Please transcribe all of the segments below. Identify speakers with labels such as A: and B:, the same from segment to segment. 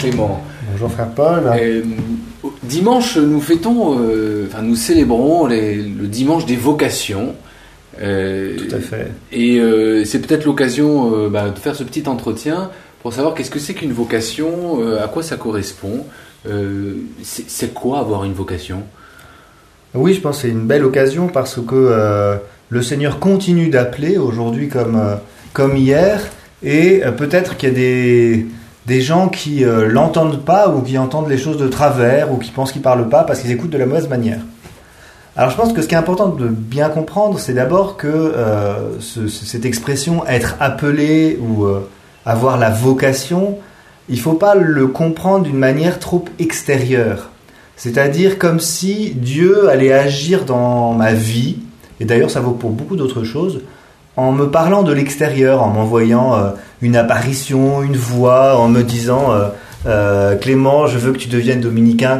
A: Clément.
B: Bonjour frère Paul.
A: Dimanche, nous fêtons, nous célébrons le dimanche des vocations.
B: Tout à fait.
A: Et c'est peut-être l'occasion de faire ce petit entretien pour savoir qu'est-ce que c'est qu'une vocation, à quoi ça correspond. C'est quoi avoir une vocation ?
B: Oui, je pense que c'est une belle occasion parce que le Seigneur continue d'appeler aujourd'hui comme hier, et peut-être qu'il y a des gens qui l'entendent pas, ou qui entendent les choses de travers, ou qui pensent qu'ils parlent pas parce qu'ils écoutent de la mauvaise manière. Alors je pense que ce qui est important de bien comprendre, c'est d'abord que cette expression être appelé ou avoir la vocation, il faut pas le comprendre d'une manière trop extérieure. C'est-à-dire comme si Dieu allait agir dans ma vie, et d'ailleurs ça vaut pour beaucoup d'autres choses, en me parlant de l'extérieur, en m'envoyant une apparition, une voix, en me disant Clément, je veux que tu deviennes dominicain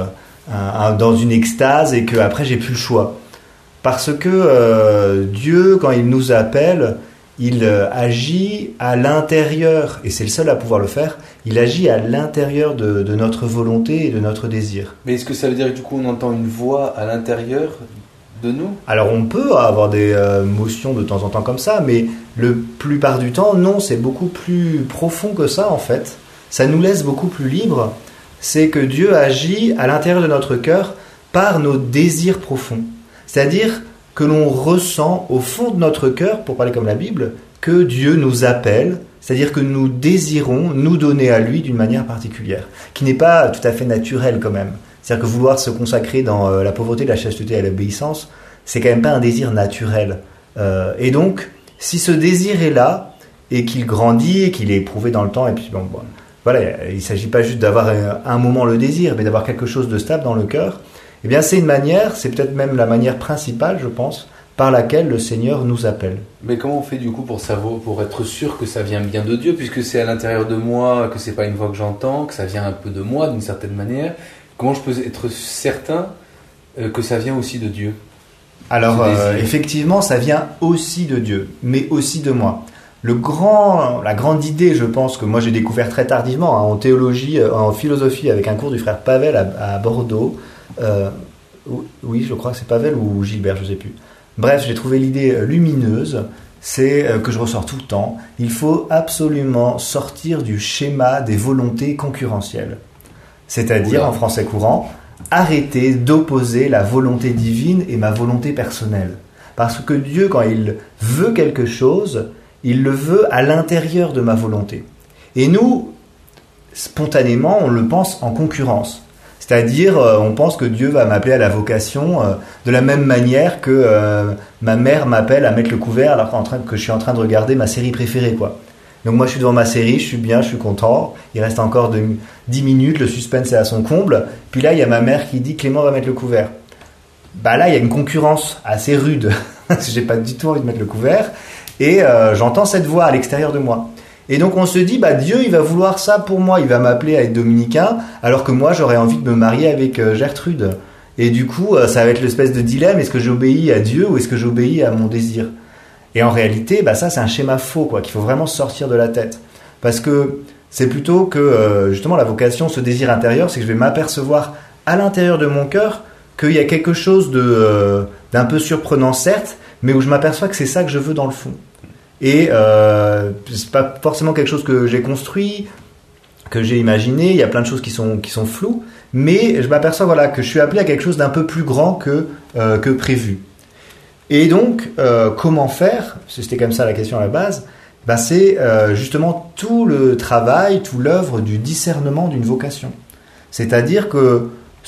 B: dans une extase, et qu'après j'ai plus le choix. Parce que Dieu, quand il nous appelle, il agit à l'intérieur, et c'est le seul à pouvoir le faire, il agit à l'intérieur de notre volonté et de notre désir.
A: Mais est-ce que ça veut dire que du coup on entend une voix à l'intérieur de nous ?
B: Alors on peut avoir des motions de temps en temps comme ça, mais la plupart du temps, non, c'est beaucoup plus profond que ça en fait. Ça nous laisse beaucoup plus libres. C'est que Dieu agit à l'intérieur de notre cœur par nos désirs profonds. C'est-à-dire que l'on ressent au fond de notre cœur, pour parler comme la Bible, que Dieu nous appelle, c'est-à-dire que nous désirons nous donner à lui d'une manière particulière, qui n'est pas tout à fait naturelle quand même. C'est-à-dire que vouloir se consacrer dans la pauvreté, la chasteté et l'obéissance, c'est quand même pas un désir naturel. Et donc, si ce désir est là, et qu'il grandit, et qu'il est éprouvé dans le temps, et puis voilà, il ne s'agit pas juste d'avoir un moment le désir, mais d'avoir quelque chose de stable dans le cœur, eh bien c'est une manière, c'est peut-être même la manière principale, je pense, par laquelle le Seigneur nous appelle.
A: Mais comment on fait du coup pour savoir, pour être sûr que ça vient bien de Dieu, puisque c'est à l'intérieur de moi, que c'est pas une voix que j'entends, que ça vient un peu de moi d'une certaine manière. Comment je peux être certain que ça vient aussi de Dieu ?
B: Alors effectivement, ça vient aussi de Dieu, mais aussi de moi. La grande idée, je pense, que moi j'ai découvert très tardivement en théologie, en philosophie, avec un cours du frère Pavel à Bordeaux. Oui, je crois que c'est Pavel ou Gilbert, je ne sais plus. Bref, j'ai trouvé l'idée lumineuse, c'est que je ressors tout le temps. Il faut absolument sortir du schéma des volontés concurrentielles. C'est-à-dire, en français courant, arrêter d'opposer la volonté divine et ma volonté personnelle. Parce que Dieu, quand il veut quelque chose, il le veut à l'intérieur de ma volonté. Et nous, spontanément, on le pense en concurrence. C'est-à-dire, on pense que Dieu va m'appeler à la vocation de la même manière que ma mère m'appelle à mettre le couvert alors que je suis en train de regarder ma série préférée, quoi. Donc moi, je suis devant ma série, je suis bien, je suis content. Il reste encore 10 minutes, le suspense est à son comble. Puis là, il y a ma mère qui dit « Clément va mettre le couvert ». Bah là, il y a une concurrence assez rude. J'ai pas du tout envie de mettre le couvert. Et j'entends cette voix à l'extérieur de moi. Et donc on se dit, Dieu, il va vouloir ça pour moi. Il va m'appeler à être dominicain, alors que moi, j'aurais envie de me marier avec Gertrude. Et du coup, ça va être l'espèce de dilemme. Est-ce que j'obéis à Dieu ou est-ce que j'obéis à mon désir ? Et en réalité, ça, c'est un schéma faux, quoi, qu'il faut vraiment sortir de la tête. Parce que c'est plutôt que, justement, la vocation, ce désir intérieur, c'est que je vais m'apercevoir à l'intérieur de mon cœur qu'il y a quelque chose d'un peu surprenant, certes, mais où je m'aperçois que c'est ça que je veux dans le fond. Et c'est pas forcément quelque chose que j'ai construit, que j'ai imaginé, il y a plein de choses qui sont floues, mais je m'aperçois que je suis appelé à quelque chose d'un peu plus grand que prévu. Et donc, comment faire ? C'était comme ça la question à la base. C'est justement tout le travail, tout l'œuvre du discernement d'une vocation. C'est-à-dire que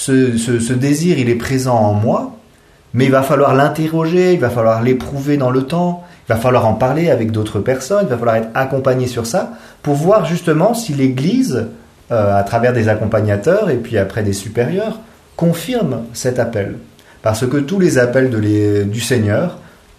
B: ce désir, il est présent en moi, mais il va falloir l'interroger, il va falloir l'éprouver dans le temps, il va falloir en parler avec d'autres personnes, il va falloir être accompagné sur ça pour voir justement si l'Église, à travers des accompagnateurs et puis après des supérieurs, confirme cet appel. Parce que tous les appels du Seigneur,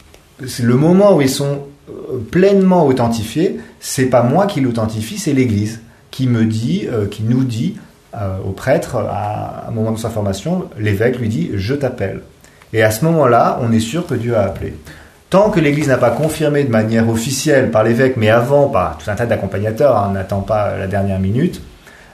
B: le moment où ils sont pleinement authentifiés, c'est pas moi qui l'authentifie, c'est l'Église qui me dit, qui nous dit au prêtre à un moment de sa formation, l'évêque lui dit « je t'appelle ». Et à ce moment-là, on est sûr que Dieu a appelé. Tant que l'Église n'a pas confirmé de manière officielle par l'évêque, mais avant par tout un tas d'accompagnateurs, on n'attend pas la dernière minute,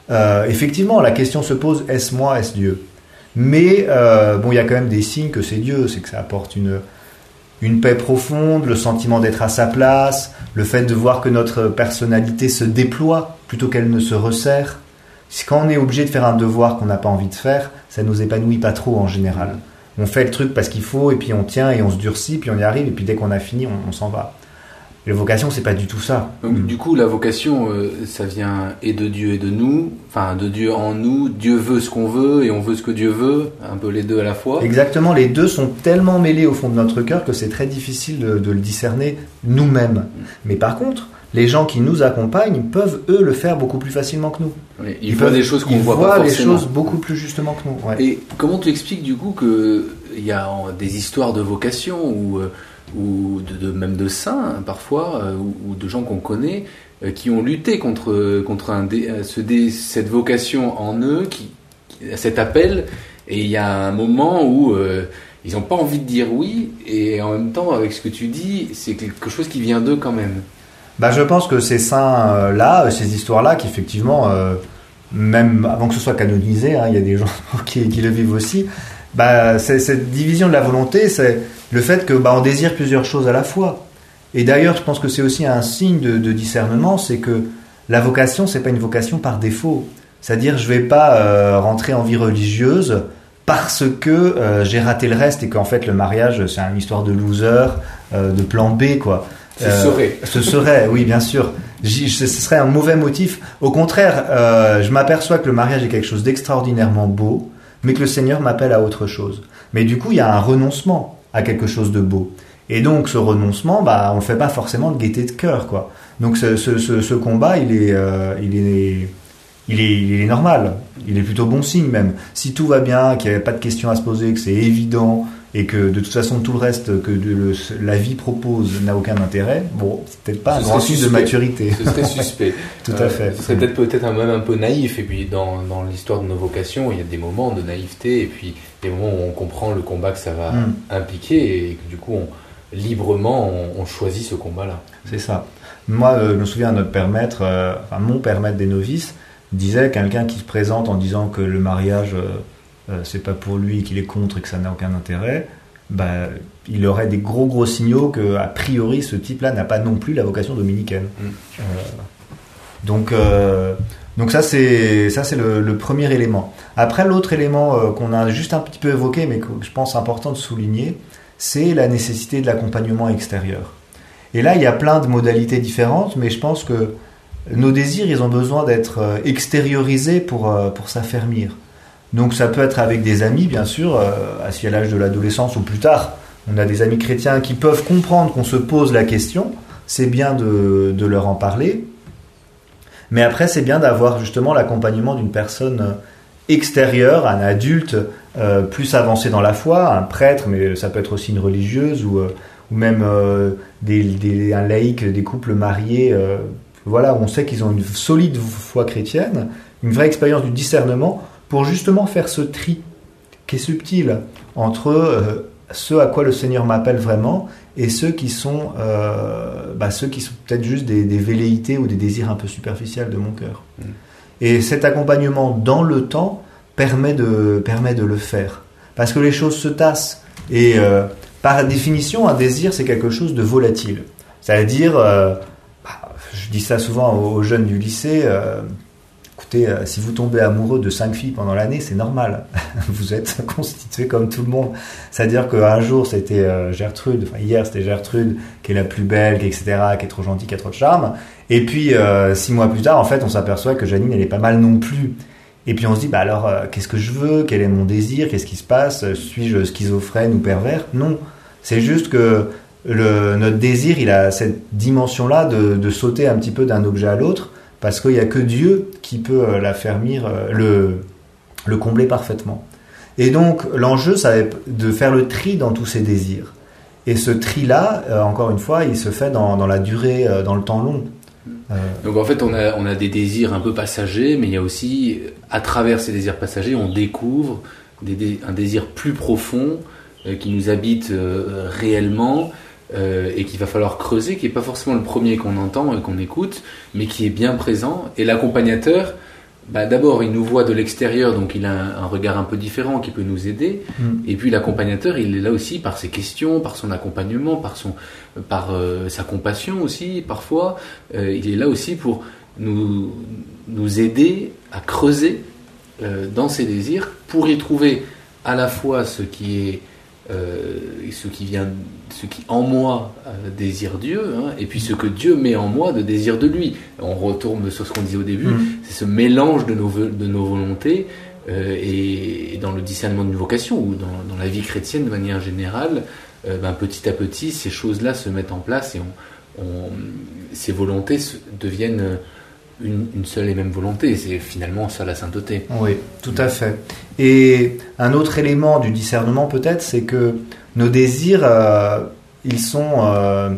B: Effectivement, la question se pose, est-ce moi, est-ce Dieu? Mais il y a quand même des signes que c'est Dieu, c'est que ça apporte une paix profonde, le sentiment d'être à sa place, le fait de voir que notre personnalité se déploie plutôt qu'elle ne se resserre. Quand on est obligé de faire un devoir qu'on n'a pas envie de faire, ça nous épanouit pas trop en général. On fait le truc parce qu'il faut, et puis on tient, et on se durcit, puis on y arrive, et puis dès qu'on a fini, on s'en va. La vocation, c'est pas du tout ça.
A: Donc, du coup, la vocation, ça vient et de Dieu et de nous, enfin de Dieu en nous. Dieu veut ce qu'on veut et on veut ce que Dieu veut, un peu les deux à la fois.
B: Exactement, les deux sont tellement mêlés au fond de notre cœur que c'est très difficile de le discerner nous-mêmes. Mais par contre, les gens qui nous accompagnent peuvent, eux, le faire beaucoup plus facilement que nous.
A: Oui, ils voient des choses qu'on voit pas forcément.
B: Ils voient les choses beaucoup plus justement que nous. Ouais.
A: Et comment tu expliques du coup qu'il y a des histoires de vocation ou même de saints parfois, ou de gens qu'on connaît, qui ont lutté contre cette vocation en eux, cet appel, et il y a un moment où ils n'ont pas envie de dire oui, et en même temps, avec ce que tu dis, c'est quelque chose qui vient d'eux quand même.
B: Je pense que ces saints-là, ces histoires-là, qu'effectivement, même avant que ce soit canonisé, il y a des gens qui le vivent aussi, c'est cette division de la volonté, c'est le fait que on désire plusieurs choses à la fois. Et d'ailleurs, je pense que c'est aussi un signe de discernement, c'est que la vocation, c'est pas une vocation par défaut. C'est-à-dire, je vais pas rentrer en vie religieuse parce que j'ai raté le reste et qu'en fait le mariage, c'est une histoire de loser, de plan B, quoi. Ce serait, oui, bien sûr. Ce serait un mauvais motif. Au contraire, je m'aperçois que le mariage est quelque chose d'extraordinairement beau, mais que le Seigneur m'appelle à autre chose. Mais du coup, il y a un renoncement à quelque chose de beau. Et donc, ce renoncement, on ne fait pas forcément de gaieté de cœur, quoi. Donc, ce combat, il est normal. Il est plutôt bon signe, même. Si tout va bien, qu'il n'y a pas de questions à se poser, que c'est évident, et que de toute façon tout le reste que la vie propose n'a aucun intérêt, c'est peut-être pas un grand signe de maturité.
A: Ce serait suspect.
B: Tout à fait.
A: Ce serait peut-être même un peu naïf, et puis dans l'histoire de nos vocations, il y a des moments de naïveté, et puis des moments où on comprend le combat que ça va impliquer, et que du coup, librement, on choisit ce combat-là.
B: C'est ça. Moi, je me souviens, notre père maître, mon père maître des novices, disait quelqu'un qui se présente en disant que le mariage... c'est pas pour lui, qu'il est contre et que ça n'a aucun intérêt, il aurait des gros signaux que a priori ce type-là n'a pas non plus la vocation dominicaine. Donc ça c'est le premier élément. Après, l'autre élément qu'on a juste un petit peu évoqué, mais que je pense important de souligner, c'est la nécessité de l'accompagnement extérieur. Et là, il y a plein de modalités différentes, mais je pense que nos désirs, ils ont besoin d'être extériorisés pour s'affermir. Donc ça peut être avec des amis, bien sûr, à l'âge de l'adolescence ou plus tard. On a des amis chrétiens qui peuvent comprendre qu'on se pose la question. C'est bien de leur en parler. Mais après, c'est bien d'avoir justement l'accompagnement d'une personne extérieure, un adulte plus avancé dans la foi, un prêtre, mais ça peut être aussi une religieuse ou même un laïc, des couples mariés. Où on sait qu'ils ont une solide foi chrétienne, une vraie expérience du discernement, pour justement faire ce tri qui est subtil entre ceux à quoi le Seigneur m'appelle vraiment et ceux qui sont peut-être juste des velléités ou des désirs un peu superficiels de mon cœur. Et cet accompagnement dans le temps permet de le faire. Parce que les choses se tassent. Et par définition, un désir, c'est quelque chose de volatile. C'est-à-dire, je dis ça souvent aux jeunes du lycée... Écoutez, si vous tombez amoureux de 5 filles pendant l'année, c'est normal. Vous êtes constitué comme tout le monde. C'est-à-dire qu'un jour, c'était Gertrude, hier, c'était Gertrude, qui est la plus belle, etc., qui est trop gentille, qui a trop de charme. Et puis, 6 mois plus tard, en fait, on s'aperçoit que Janine, elle est pas mal non plus. Et puis, on se dit, alors, qu'est-ce que je veux? Quel est mon désir? Qu'est-ce qui se passe? Suis-je schizophrène ou pervers? Non. C'est juste que notre désir, il a cette dimension-là de sauter un petit peu d'un objet à l'autre, parce qu'il n'y a que Dieu qui peut l'affermir, le combler parfaitement. Et donc, l'enjeu, ça va être de faire le tri dans tous ces désirs. Et ce tri-là, encore une fois, il se fait dans la durée, dans le temps long.
A: Donc en fait, on a des désirs un peu passagers, mais il y a aussi, à travers ces désirs passagers, on découvre un désir plus profond qui nous habite réellement, et qu'il va falloir creuser, qui n'est pas forcément le premier qu'on entend et qu'on écoute, mais qui est bien présent. Et l'accompagnateur, d'abord, il nous voit de l'extérieur, donc il a un regard un peu différent qui peut nous aider. Et puis l'accompagnateur, il est là aussi par ses questions, par son accompagnement, par sa compassion aussi, parfois. Il est là aussi pour nous aider à creuser dans ses désirs, pour y trouver à la fois ce qui en moi désire Dieu, et puis ce que Dieu met en moi de désir de lui. On retourne sur ce qu'on disait au début, c'est ce mélange de nos volontés, et dans le discernement d'une vocation, ou dans la vie chrétienne de manière générale, petit à petit, ces choses-là se mettent en place, et ces volontés deviennent une seule et même volonté. C'est finalement ça la sainteté.
B: Oui, tout à fait. Et un autre élément du discernement peut-être, c'est que nos désirs, ils sont,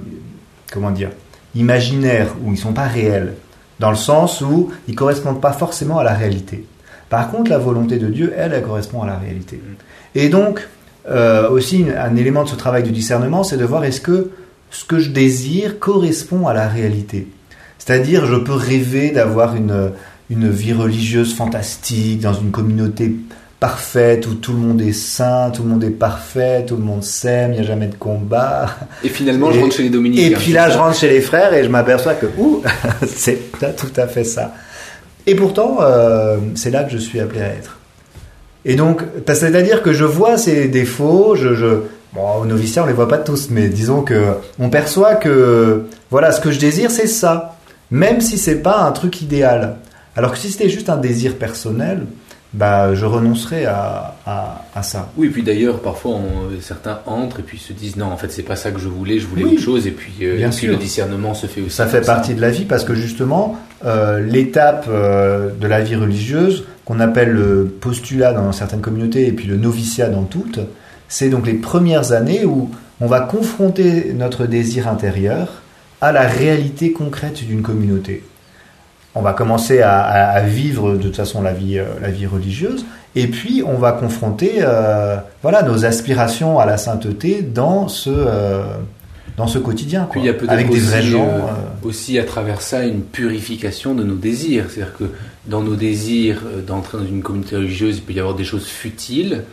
B: imaginaires, ou ils ne sont pas réels, dans le sens où ils ne correspondent pas forcément à la réalité. Par contre, la volonté de Dieu, elle correspond à la réalité. Et donc, aussi, un élément de ce travail du discernement, c'est de voir est-ce que ce que je désire correspond à la réalité. C'est-à-dire, je peux rêver d'avoir une vie religieuse fantastique, dans une communauté parfaite, où tout le monde est saint, tout le monde est parfait, tout le monde s'aime, il n'y a jamais de combat.
A: Et finalement, je rentre chez les dominicains.
B: Et puis là, je rentre chez les frères et je m'aperçois que, c'est tout à fait ça. Et pourtant, c'est là que je suis appelé à être. Et donc, c'est-à-dire que je vois ces défauts, au noviciat, on ne les voit pas tous, mais disons qu'on perçoit que, voilà, ce que je désire, c'est ça. Même si c'est pas un truc idéal. Alors que si c'était juste un désir personnel, je renoncerais à ça.
A: Oui, et puis d'ailleurs, parfois, certains entrent et puis se disent non, en fait, c'est pas ça que je voulais autre chose, et puis le discernement se fait aussi.
B: Ça fait partie de la vie, parce que justement, l'étape de la vie religieuse, qu'on appelle le postulat dans certaines communautés et puis le noviciat dans toutes, c'est donc les premières années où on va confronter notre désir intérieur à la réalité concrète d'une communauté. On va commencer à vivre de toute façon la vie religieuse, et puis on va confronter nos aspirations à la sainteté dans ce quotidien,
A: Puis il y a peut-être
B: avec des vrais gens.
A: Aussi à travers ça une purification de nos désirs. C'est-à-dire que dans nos désirs d'entrer dans une communauté religieuse, il peut y avoir des choses futiles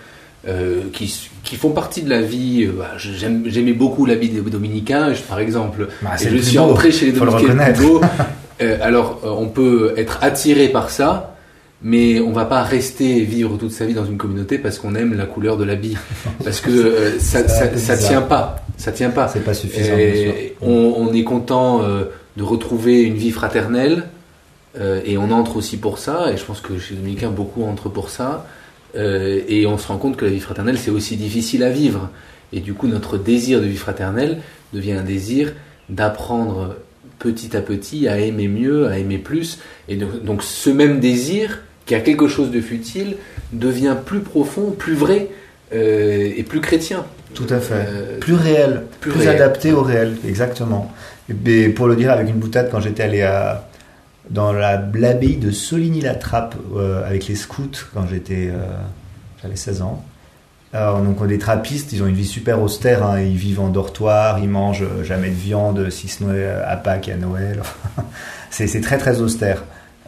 A: qui font partie de la vie. J'aimais beaucoup l'habit des dominicains, par exemple. Et je suis entré chez les dominicains le plus beau. Alors, on peut être attiré par ça, mais on va pas rester vivre toute sa vie dans une communauté parce qu'on aime la couleur de l'habit. Parce que ça tient pas. Ça tient pas.
B: C'est pas suffisant.
A: On est content de retrouver une vie fraternelle, et on entre aussi pour ça. Et je pense que chez les dominicains, beaucoup entrent pour ça. Et on se rend compte que la vie fraternelle, c'est aussi difficile à vivre. Et du coup, notre désir de vie fraternelle devient un désir d'apprendre petit à petit à aimer mieux, à aimer plus. Et donc ce même désir, qui a quelque chose de futile, devient plus profond, plus vrai, et plus chrétien.
B: Tout à fait. Plus réel, plus adapté au réel, exactement. Et pour le dire avec une boutade, quand j'étais allé dans l'abbaye de Soligny-la-Trappe avec les scouts quand j'avais 16 ans. Alors, donc les trappistes, ils ont une vie super austère, ils vivent en dortoir, ils mangent jamais de viande, si ce n'est à Pâques et à Noël. c'est très très austère.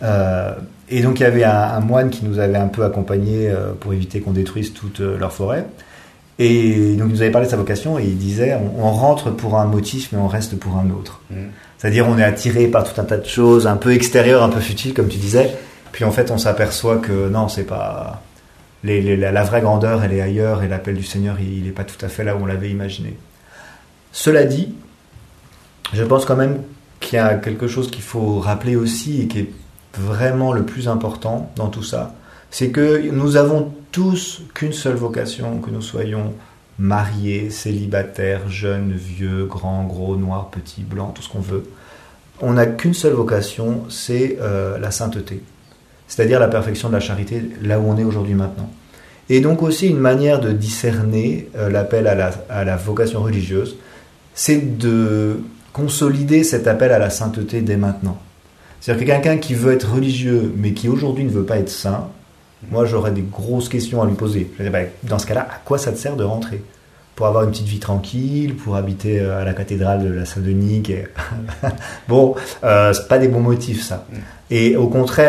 B: Et donc il y avait un moine qui nous avait un peu accompagnés pour éviter qu'on détruise toute leur forêt. Et donc il nous avait parlé de sa vocation et il disait on rentre pour un motif mais on reste pour un autre. C'est-à-dire on est attiré par tout un tas de choses un peu extérieures, un peu futiles comme tu disais, puis en fait on s'aperçoit que non, c'est pas la vraie grandeur, elle est ailleurs, et l'appel du Seigneur il n'est pas tout à fait là où on l'avait imaginé. Cela dit, je pense quand même qu'il y a quelque chose qu'il faut rappeler aussi et qui est vraiment le plus important dans tout ça, c'est que nous avons tous qu'une seule vocation, que nous soyons mariés, célibataires, jeunes, vieux, grands, gros, noirs, petits, blancs, tout ce qu'on veut. On n'a qu'une seule vocation, c'est la sainteté, c'est-à-dire la perfection de la charité, là où on est aujourd'hui maintenant. Et donc aussi une manière de discerner l'appel à la vocation religieuse, c'est de consolider cet appel à la sainteté dès maintenant. C'est-à-dire que quelqu'un qui veut être religieux, mais qui aujourd'hui ne veut pas être saint, moi j'aurais des grosses questions à lui poser. Je dirais, dans ce cas-là, à quoi ça te sert de rentrer ? Pour avoir une petite vie tranquille, pour habiter à la cathédrale de la Saint-Denis Bon, c'est pas des bons motifs ça. Et au contraire,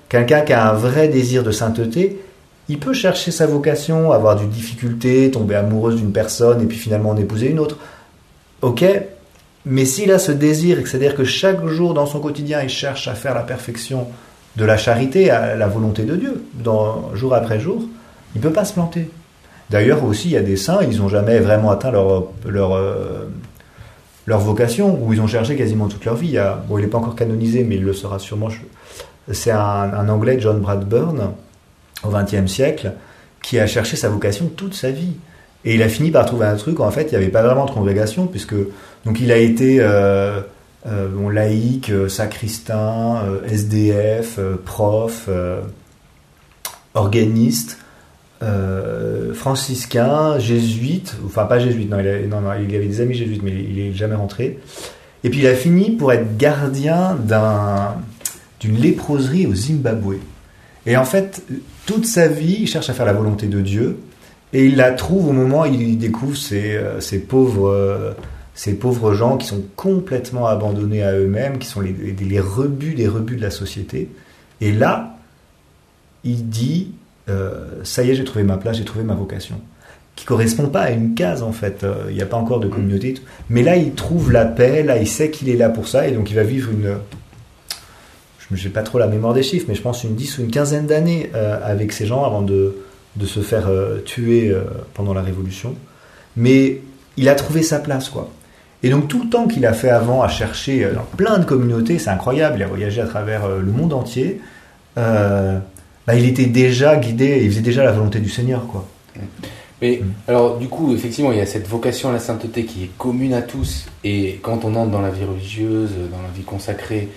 B: Quelqu'un qui a un vrai désir de sainteté, il peut chercher sa vocation, avoir du difficulté, tomber amoureuse d'une personne et puis finalement en épouser une autre. Ok, mais s'il a ce désir, c'est-à-dire que chaque jour dans son quotidien, il cherche à faire la perfection de la charité, à la volonté de Dieu, jour après jour, il ne peut pas se planter. D'ailleurs aussi, il y a des saints, ils n'ont jamais vraiment atteint leur vocation, ou ils ont cherché quasiment toute leur vie. Il n'est pas encore canonisé, mais il le sera sûrement. C'est un Anglais, John Bradburn, au XXe siècle, qui a cherché sa vocation toute sa vie. Et il a fini par trouver un truc où en fait, il n'y avait pas vraiment de congrégation, puisque donc il a été laïc, sacristain, SDF, prof, organiste, franciscain, jésuite, enfin pas jésuite, non, il avait des amis jésuites, mais il n'est jamais rentré. Et puis il a fini pour être gardien d'une léproserie au Zimbabwe. Et en fait, toute sa vie, il cherche à faire la volonté de Dieu, et il la trouve au moment où il découvre ces pauvres gens qui sont complètement abandonnés à eux-mêmes, qui sont les rebuts des rebuts de la société. Et là, il dit, ça y est, j'ai trouvé ma place, j'ai trouvé ma vocation, qui correspond pas à une case en fait. Il n'y a pas encore de communauté, mais là, il trouve la paix, là, il sait qu'il est là pour ça, et donc il va vivre je n'ai pas trop la mémoire des chiffres, mais je pense une 10 ou une quinzaine d'années avec ces gens avant de se faire tuer pendant la Révolution. Mais il a trouvé sa place, quoi. Et donc tout le temps qu'il a fait avant à chercher dans plein de communautés, c'est incroyable, il a voyagé à travers le monde entier, il était déjà guidé, il faisait déjà la volonté du Seigneur, quoi.
A: Mais alors du coup, effectivement, il y a cette vocation à la sainteté qui est commune à tous, et quand on entre dans la vie religieuse, dans la vie consacrée,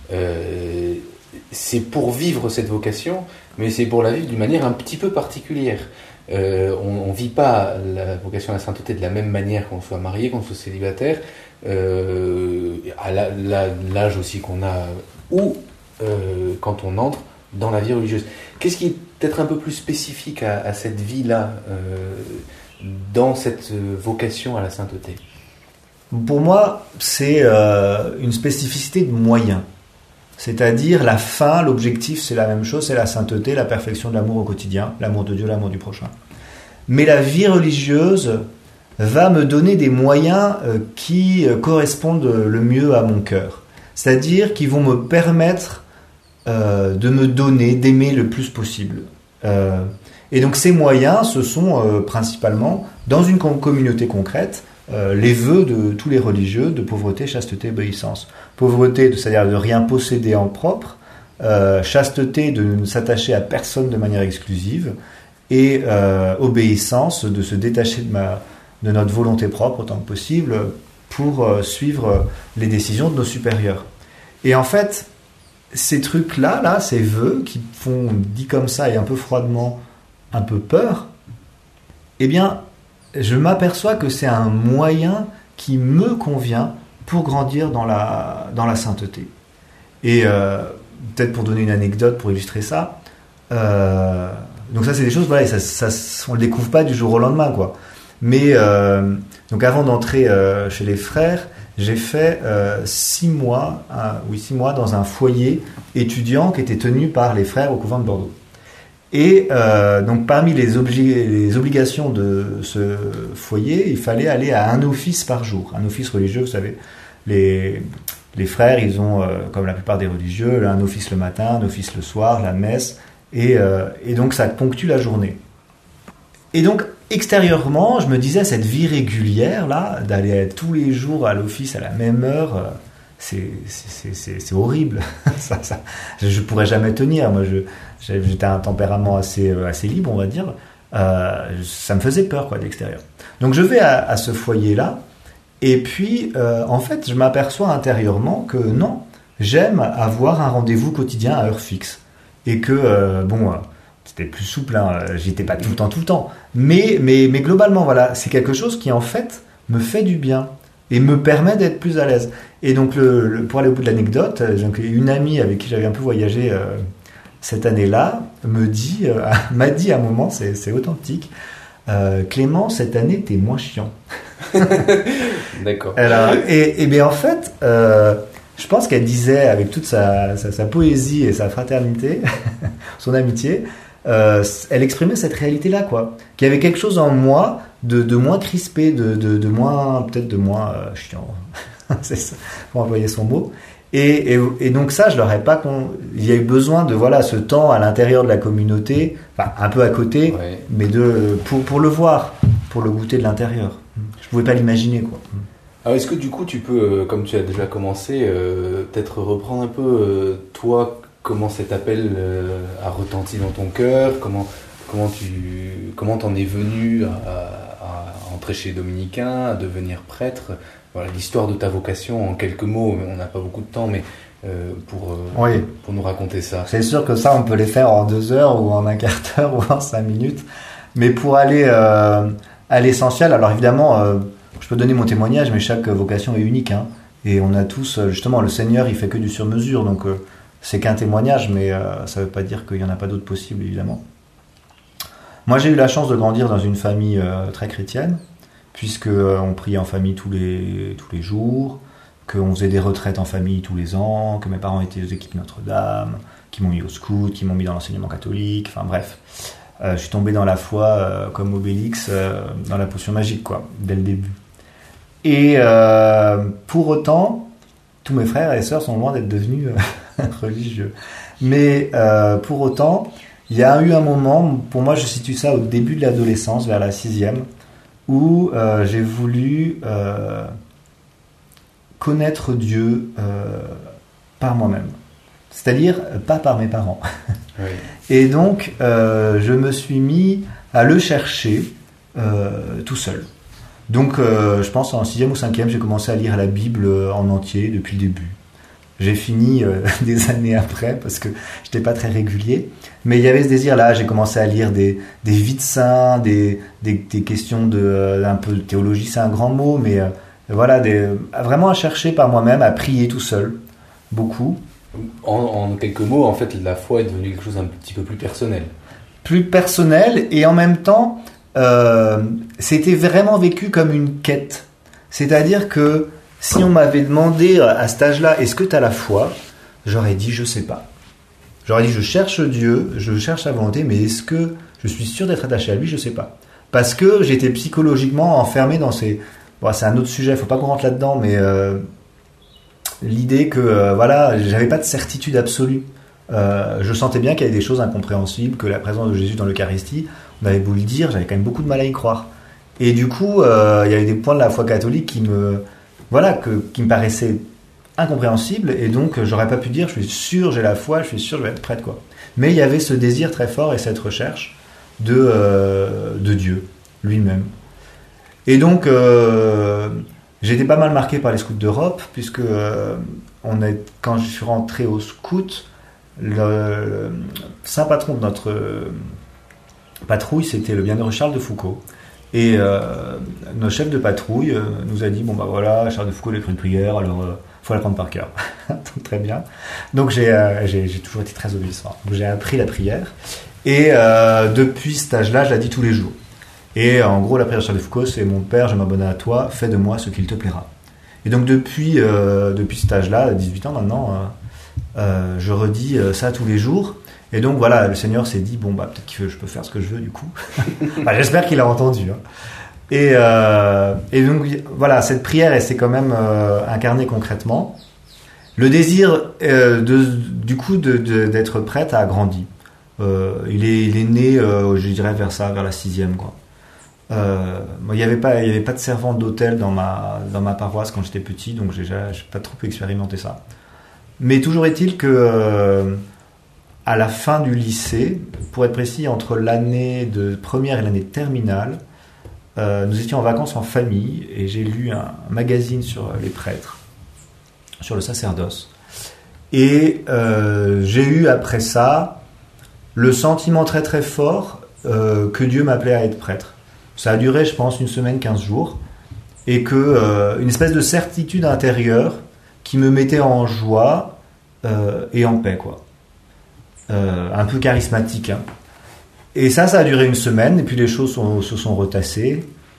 A: c'est pour vivre cette vocation, mais c'est pour la vivre d'une manière un petit peu particulière. On ne vit pas la vocation à la sainteté de la même manière qu'on soit marié, qu'on soit célibataire, à l'âge aussi qu'on a, ou quand on entre dans la vie religieuse. Qu'est-ce qui est peut-être un peu plus spécifique à cette vie-là, dans cette vocation à la sainteté ?
B: Pour moi, c'est une spécificité de moyens. C'est-à-dire la fin, l'objectif, c'est la même chose, c'est la sainteté, la perfection de l'amour au quotidien, l'amour de Dieu, l'amour du prochain. Mais la vie religieuse va me donner des moyens qui correspondent le mieux à mon cœur. C'est-à-dire qui vont me permettre de me donner, d'aimer le plus possible. Et donc ces moyens, ce sont principalement, dans une communauté concrète, les vœux de tous les religieux de pauvreté, chasteté, obéissance. Pauvreté, c'est-à-dire de rien posséder en propre, chasteté, de ne s'attacher à personne de manière exclusive, et obéissance, de se détacher de notre volonté propre autant que possible pour suivre les décisions de nos supérieurs. Et en fait, ces trucs-là, ces vœux qui font, dit comme ça et un peu froidement, un peu peur, eh bien, je m'aperçois que c'est un moyen qui me convient pour grandir dans la sainteté. Et peut-être pour donner une anecdote pour illustrer ça, donc ça c'est des choses, voilà, on ne le découvre pas du jour au lendemain, quoi. Mais donc avant d'entrer chez les frères, j'ai fait 6 mois dans un foyer étudiant qui était tenu par les frères au couvent de Bordeaux. Et donc parmi les obligations de ce foyer, il fallait aller à un office par jour, un office religieux. Vous savez, les frères, ils ont, comme la plupart des religieux, un office le matin, un office le soir, la messe, et donc ça ponctue la journée. Et donc extérieurement, je me disais, cette vie régulière là, d'aller tous les jours à l'office à la même heure, c'est horrible. Je pourrais jamais tenir. Moi, j'étais un tempérament assez libre, on va dire. Ça me faisait peur, quoi, de l'extérieur. Donc je vais à ce foyer-là, et puis en fait, je m'aperçois intérieurement que non, j'aime avoir un rendez-vous quotidien à heure fixe, et que c'était plus souple, hein, j'y étais pas tout le temps, mais globalement, voilà, c'est quelque chose qui en fait me fait du bien et me permet d'être plus à l'aise. Et donc, pour aller au bout de l'anecdote, une amie avec qui j'avais un peu voyagé cette année-là m'a dit à un moment, c'est authentique, Clément, cette année, t'es moins chiant.
A: D'accord.
B: Alors, et bien en fait, je pense qu'elle disait, avec toute sa poésie et sa fraternité, son amitié, elle exprimait cette réalité-là, quoi. Qu'il y avait quelque chose en moi de moins crispé, de moins, peut-être de moins chiant, c'est ça, pour employer son mot. Et donc ça, je leur ai pas il y a eu besoin de ce temps à l'intérieur de la communauté, enfin un peu à côté, mais pour le voir, pour le goûter de l'intérieur. Je pouvais pas l'imaginer, quoi.
A: Alors est-ce que du coup tu peux, comme tu as déjà commencé, peut-être reprendre un peu toi comment cet appel a retenti dans ton cœur, comment t'en es venu à entrer chez les Dominicains, à devenir prêtre. Voilà, l'histoire de ta vocation en quelques mots, on n'a pas beaucoup de temps, mais pour nous raconter ça.
B: C'est sûr que ça, on peut les faire en 2 heures ou en un quart d'heure ou en 5 minutes. Mais pour aller à l'essentiel, alors évidemment, je peux donner mon témoignage, mais chaque vocation est unique. Hein, et on a tous, justement, le Seigneur, il fait que du sur-mesure. Donc, c'est qu'un témoignage, mais ça ne veut pas dire qu'il n'y en a pas d'autres possibles, évidemment. Moi, j'ai eu la chance de grandir dans une famille très chrétienne, puisque on priait en famille tous les jours, qu'on faisait des retraites en famille tous les ans, que mes parents étaient aux équipes Notre-Dame, qui m'ont mis au scout, qui m'ont mis dans l'enseignement catholique, enfin bref. Je suis tombé dans la foi comme Obélix dans la potion magique, quoi, dès le début. Et pour autant, tous mes frères et sœurs sont loin d'être devenus religieux. Mais pour autant, il y a eu un moment, pour moi je situe ça au début de l'adolescence, vers la 6e, où j'ai voulu connaître Dieu par moi-même. C'est-à-dire pas par mes parents. Oui. Et donc, je me suis mis à le chercher tout seul. Donc, je pense en 6e ou 5e, j'ai commencé à lire la Bible en entier depuis le début. J'ai fini des années après parce que je n'étais pas très régulier. Mais il y avait ce désir-là. J'ai commencé à lire des vies de saints, des questions un peu de théologie, c'est un grand mot, mais vraiment à chercher par moi-même, à prier tout seul, beaucoup.
A: En quelques mots, en fait, la foi est devenue quelque chose un petit peu plus personnel.
B: Plus personnel, et en même temps, c'était vraiment vécu comme une quête. C'est-à-dire que si on m'avait demandé à cet âge-là, est-ce que tu as la foi ? J'aurais dit, je sais pas. J'aurais dit, je cherche Dieu, je cherche sa volonté, mais est-ce que je suis sûr d'être attaché à lui ? Je sais pas. Parce que j'étais psychologiquement enfermé dans ces... Bon, c'est un autre sujet, faut pas qu'on rentre là-dedans, mais l'idée que, j'avais pas de certitude absolue. Je sentais bien qu'il y avait des choses incompréhensibles, que la présence de Jésus dans l'Eucharistie, on avait beau le dire, j'avais quand même beaucoup de mal à y croire. Et du coup, il y avait des points de la foi catholique qui me paraissaient incompréhensibles, et donc j'aurais pas pu dire, je suis sûr, j'ai la foi, je suis sûr, je vais être prêtre, quoi. Mais il y avait ce désir très fort et cette recherche de Dieu, lui-même. Et donc, j'étais pas mal marqué par les scouts d'Europe, puisque quand je suis rentré au scout, le saint patron de notre patrouille, c'était le bienheureux Charles de Foucauld. Et notre chef de patrouille nous a dit, Charles de Foucauld a écrit une prière, alors faut la prendre par cœur. Donc, très bien. Donc j'ai toujours été très obéissant. Donc j'ai appris la prière, et depuis cet âge-là, je la dis tous les jours. Et en gros, la prière de Charles de Foucauld, c'est « Mon Père, je m'abonne à toi, fais de moi ce qu'il te plaira ». Et donc depuis cet âge-là, à 18 ans maintenant, je redis ça tous les jours. Et donc voilà, le Seigneur s'est dit, peut-être que je peux faire ce que je veux du coup. J'espère qu'il a entendu. Hein. Et donc voilà, cette prière, elle s'est quand même incarnée concrètement. Le désir d'être prêtre a grandi. Il est né, je dirais, vers la 6e, quoi. Il n'y avait pas de servante d'hôtel dans ma paroisse quand j'étais petit, donc j'ai pas trop pu expérimenter ça. Mais toujours est-il que à la fin du lycée, pour être précis, entre l'année de première et l'année de terminale, nous étions en vacances en famille, et j'ai lu un magazine sur les prêtres, sur le sacerdoce, et j'ai eu après ça le sentiment très très fort que Dieu m'appelait à être prêtre. Ça a duré, je pense, 1 semaine, 15 jours, et que une espèce de certitude intérieure qui me mettait en joie et en paix, quoi. Un peu charismatique, hein. Et ça a duré 1 semaine, et puis les choses se sont retassées,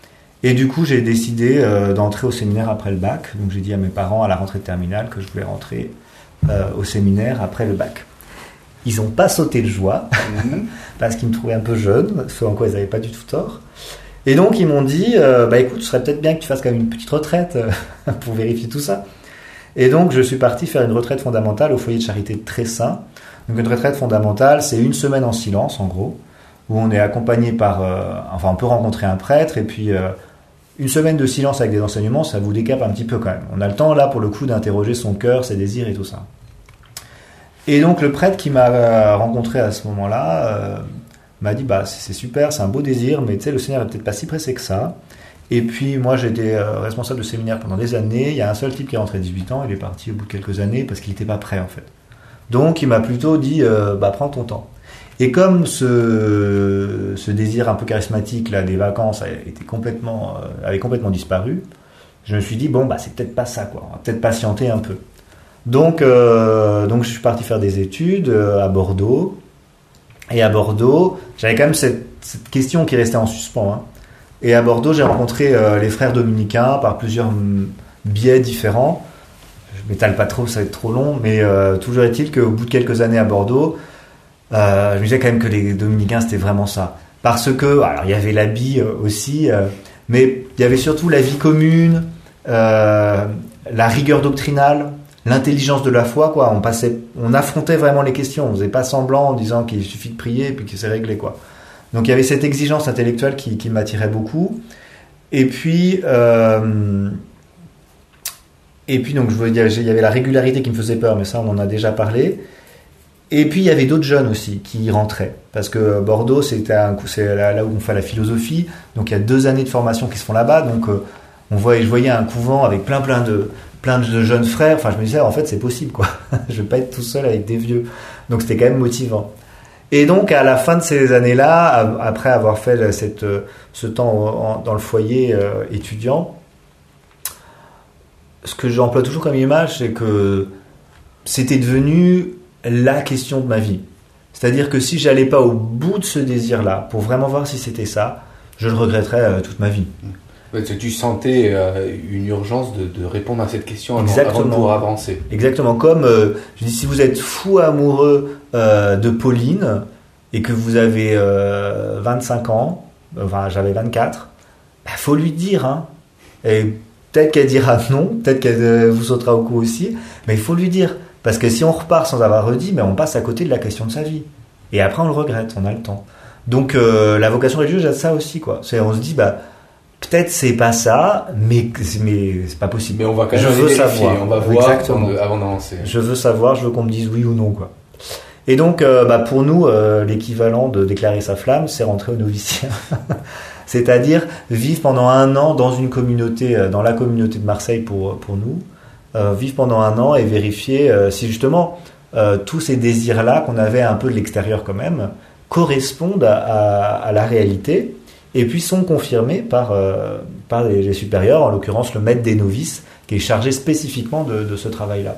B: Et du coup, j'ai décidé d'entrer au séminaire après le bac. Donc j'ai dit à mes parents à la rentrée de terminale que je voulais rentrer au séminaire après le bac. Ils n'ont pas sauté de joie parce qu'ils me trouvaient un peu jeune, ce en quoi ils n'avaient pas du tout tort. Et donc ils m'ont dit écoute, ce serait peut-être bien que tu fasses quand même une petite retraite pour vérifier tout ça. Et donc je suis parti faire une retraite fondamentale au foyer de charité de Tressin. Donc une retraite fondamentale, c'est une semaine en silence en gros, où on est accompagné par on peut rencontrer un prêtre et puis une semaine de silence avec des enseignements, ça vous décape un petit peu quand même. On a le temps là pour le coup d'interroger son cœur, ses désirs et tout ça. Et donc le prêtre qui m'a rencontré à ce moment-là m'a dit c'est super, c'est un beau désir, mais tu sais le Seigneur n'est peut-être pas si pressé que ça. Et puis moi j'étais responsable de séminaire pendant des années, il y a un seul type qui est rentré à 18 ans, il est parti au bout de quelques années parce qu'il n'était pas prêt en fait. Donc il m'a plutôt dit prends ton temps. Et comme ce désir un peu charismatique là des vacances avait complètement disparu, je me suis dit c'est peut-être pas ça quoi, on va peut-être patienter un peu. Donc je suis parti faire des études à Bordeaux. Et à Bordeaux, j'avais quand même cette question qui restait en suspens. Hein. Et à Bordeaux, j'ai rencontré les frères dominicains par plusieurs biais différents. Je m'étale pas trop, ça va être trop long, mais toujours est-il qu'au bout de quelques années à Bordeaux, je me disais quand même que les dominicains c'était vraiment ça. Parce que, alors il y avait l'habit aussi, mais il y avait surtout la vie commune, la rigueur doctrinale, l'intelligence de la foi, quoi. On affrontait vraiment les questions, on faisait pas semblant en disant qu'il suffit de prier et puis que c'est réglé, quoi. Donc il y avait cette exigence intellectuelle qui m'attirait beaucoup. Et puis donc je veux dire, il y avait la régularité qui me faisait peur, mais ça on en a déjà parlé. Et puis il y avait d'autres jeunes aussi qui y rentraient, parce que Bordeaux c'est là où on fait la philosophie, donc il y a 2 années de formation qui se font là-bas, donc je voyais un couvent avec plein de jeunes frères. Enfin je me disais en fait c'est possible quoi, je vais pas être tout seul avec des vieux, donc c'était quand même motivant. Et donc à la fin de ces années-là, après avoir fait ce temps dans le foyer étudiant, ce que j'emploie toujours comme image, c'est que c'était devenu la question de ma vie. C'est-à-dire que si j'allais pas au bout de ce désir-là, pour vraiment voir si c'était ça, je le regretterais toute ma vie.
A: Tu sentais une urgence de répondre à cette question avant de pouvoir avancer.
B: Exactement. Comme je dis, si vous êtes fou amoureux de Pauline et que vous avez 25 ans, enfin j'avais 24, faut lui dire. Hein. Et peut-être qu'elle dira non, peut-être qu'elle vous sautera au cou aussi, mais il faut lui dire. Parce que si on repart sans avoir redit, on passe à côté de la question de sa vie. Et après on le regrette, on a le temps. Donc la vocation religieuse a ça aussi, quoi. On se dit, peut-être c'est pas ça, mais c'est pas possible.
A: Mais on va quand même vérifier, savoir. On va voir avant d'avancer.
B: Je veux savoir, je veux qu'on me dise oui ou non, quoi. Et donc pour nous, l'équivalent de déclarer sa flamme, c'est rentrer au noviciat. C'est-à-dire vivre pendant 1 an dans une communauté, dans la communauté de Marseille pour nous, vivre pendant 1 an et vérifier si justement tous ces désirs-là qu'on avait un peu de l'extérieur quand même correspondent à la réalité et puis sont confirmés par les supérieurs, en l'occurrence le maître des novices qui est chargé spécifiquement de ce travail-là.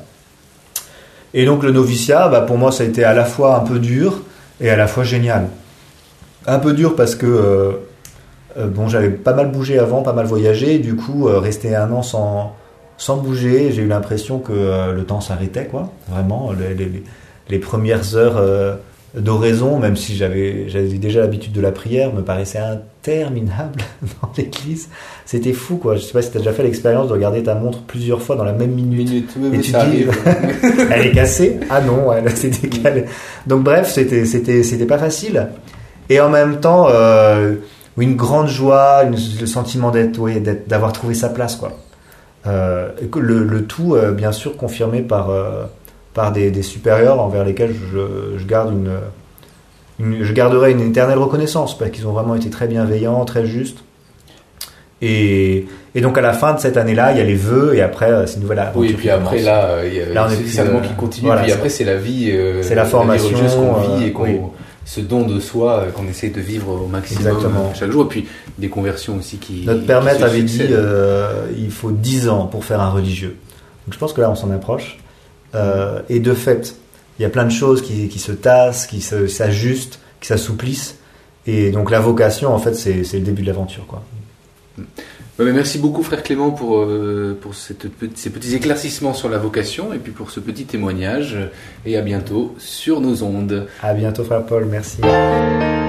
B: Et donc le noviciat, pour moi ça a été à la fois un peu dur et à la fois génial. Un peu dur parce que j'avais pas mal bougé avant, pas mal voyagé, du coup rester 1 an sans bouger, j'ai eu l'impression que le temps s'arrêtait, quoi. Vraiment, les premières heures d'oraison, même si j'avais déjà l'habitude de la prière, me paraissaient interminables dans l'église. C'était fou, quoi. Je sais pas si tu as déjà fait l'expérience de regarder ta montre plusieurs fois dans la même minute.
A: Et tu dis,
B: elle est cassée. Ah non, elle s'est décalée. Donc bref, c'était pas facile. Et en même temps, une grande joie, le sentiment d'avoir trouvé sa place, quoi. Le tout, bien sûr, confirmé par des supérieurs envers lesquels je garderai une éternelle reconnaissance parce qu'ils ont vraiment été très bienveillants, très justes. Et donc à la fin de cette année-là, il y a les vœux et après c'est une nouvelle aventure.
A: Oui, et puis après là, il y a c'est certainement qui continue. Voilà, puis après c'est la vie,
B: c'est la formation,
A: la vie religieuse qu'on vit et ce don de soi qu'on essaie de vivre au maximum chaque jour. Et puis des conversions aussi qui.
B: Notre père maître avait dit il faut 10 ans pour faire un religieux. Donc je pense que là on s'en approche. Et de fait, il y a plein de choses qui se tassent, qui s'ajustent, qui s'assouplissent. Et donc la vocation, en fait, c'est le début de l'aventure, quoi.
A: Mais merci beaucoup frère Clément pour ces petits éclaircissements sur la vocation et puis pour ce petit témoignage et à bientôt sur nos ondes.
B: À bientôt frère Paul, merci.